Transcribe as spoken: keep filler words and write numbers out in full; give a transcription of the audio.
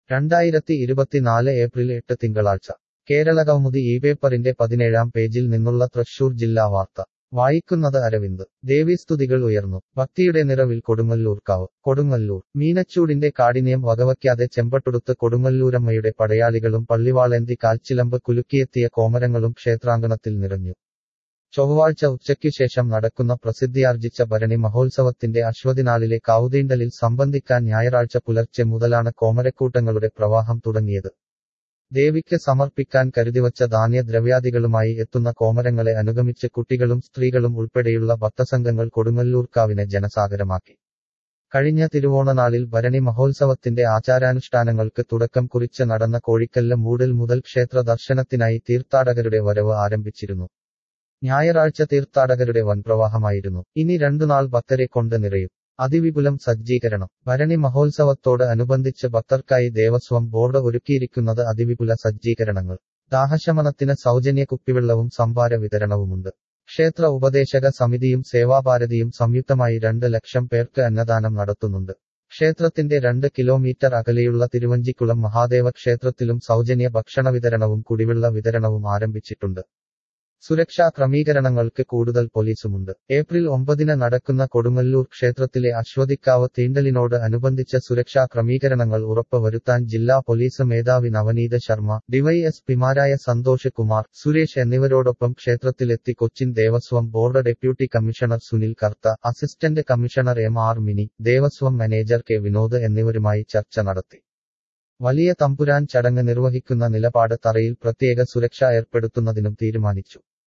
രണ്ടായിരത്തി ഇരുപത്തിനാല് ഏപ്രിൽ എട്ട് തിങ്കളാഴ്ച കേരളകൗമുദി ഈ പേപ്പറിന്റെ പതിനേഴാം പേജിൽ നിന്നുള്ള തൃശൂർ ജില്ലാ വാർത്ത വായിക്കുന്നത് അരവിന്ദ്. ദേവീസ്തുതികൾ ഉയർന്നു. ഭക്തിയുടെ നിറവിൽ കൊടുങ്ങല്ലൂർക്കാവ്. കൊടുങ്ങല്ലൂർ മീനച്ചൂടിന്റെ കാഠിന്യം വകവയ്ക്കാതെ ചെമ്പട്ടുടുത്ത് കൊടുങ്ങല്ലൂരമ്മയുടെ പടയാളികളും പള്ളിവാളേന്തി കാൽച്ചിലമ്പ് കുലുക്കിയെത്തിയ കോമരങ്ങളും ക്ഷേത്രാങ്കണത്തിൽ നിറഞ്ഞു. ചൊവ്വാഴ്ച ഉച്ചയ്ക്കുശേഷം നടക്കുന്ന പ്രസിദ്ധിയാർജിച്ച ഭരണി മഹോത്സവത്തിന്റെ അശ്വതിനാളിലെ കാവുതീണ്ടലിൽ സംബന്ധിക്കാൻ ഞായറാഴ്ച പുലർച്ചെ മുതലാണ് കോമരക്കൂട്ടങ്ങളുടെ പ്രവാഹം തുടങ്ങിയത്. ദേവിക്ക് സമർപ്പിക്കാൻ കരുതിവച്ച ധാന്യദ്രവ്യാദികളുമായി എത്തുന്ന കോമരങ്ങളെ അനുഗമിച്ച് കുട്ടികളും സ്ത്രീകളും ഉൾപ്പെടെയുള്ള ഭക്തസംഘങ്ങൾ കൊടുങ്ങല്ലൂർക്കാവിനെ ജനസാഗരമാക്കി. കഴിഞ്ഞ തിരുവോണനാളിൽ ഭരണി മഹോത്സവത്തിന്റെ ആചാരാനുഷ്ഠാനങ്ങൾക്ക് തുടക്കം കുറിച്ച് നടന്ന കോഴിക്കല്ല് മൂടൽ മുതൽ ക്ഷേത്ര ദർശനത്തിനായി തീർത്ഥാടകരുടെ വരവ് ആരംഭിച്ചിരുന്നു. ഞായറാഴ്ച തീർത്ഥാടകരുടെ വൻപ്രവാഹമായിരുന്നു. ഇനി രണ്ടുനാൾ ഭക്തരെ കൊണ്ട് നിറയും. അതിവിപുലം സജ്ജീകരണം. ഭരണി മഹോത്സവത്തോട് അനുബന്ധിച്ച് ഭക്തർക്കായി ദേവസ്വം ബോർഡ് ഒരുക്കിയിരിക്കുന്നത് അതിവിപുല സജ്ജീകരണങ്ങൾ. ദാഹശമനത്തിന് സൗജന്യ കുപ്പിവെള്ളവും സംഭാര വിതരണവുമുണ്ട്. ക്ഷേത്ര ഉപദേശക സമിതിയും സേവാഭാരതിയും സംയുക്തമായി രണ്ട് ലക്ഷം പേർക്ക് അന്നദാനം നടത്തുന്നുണ്ട്. ക്ഷേത്രത്തിന്റെ രണ്ട് കിലോമീറ്റർ അകലെയുള്ള തിരുവഞ്ചിക്കുളം മഹാദേവ ക്ഷേത്രത്തിലും സൗജന്യ ഭക്ഷണ വിതരണവും കുടിവെള്ള വിതരണവും ആരംഭിച്ചിട്ടുണ്ട്. സുരക്ഷാ ക്രമീകരണങ്ങൾക്ക് കൂടുതൽ പോലീസുമുണ്ട്. ഏപ്രിൽ ഒമ്പതിന് നടക്കുന്ന കൊടുങ്ങല്ലൂർ ക്ഷേത്രത്തിലെ അശ്വതിക്കാവ് തീണ്ടലിനോട് അനുബന്ധിച്ച സുരക്ഷാ ക്രമീകരണങ്ങൾ ഉറപ്പ് വരുത്താൻ ജില്ലാ പോലീസ് മേധാവി നവനീത് ശർമ്മ, ഡിവൈഎസ്പിമാരായ സന്തോഷ് കുമാർ, സുരേഷ് എന്നിവരോടൊപ്പം ക്ഷേത്രത്തിലെത്തി Cochin Devaswom board deputy commissioner Sunil Kartha, assistant commissioner M R Mini, Devaswom manager K Vinod എന്നിവരുമായി ചർച്ച നടത്തി. വലിയ തമ്പുരാൻ ചടങ്ങ് നിർവഹിക്കുന്ന നിലപാട് തറയിൽ പ്രത്യേക സുരക്ഷ ഏർപ്പെടുത്തുന്നതിനും തീരുമാനിച്ചു.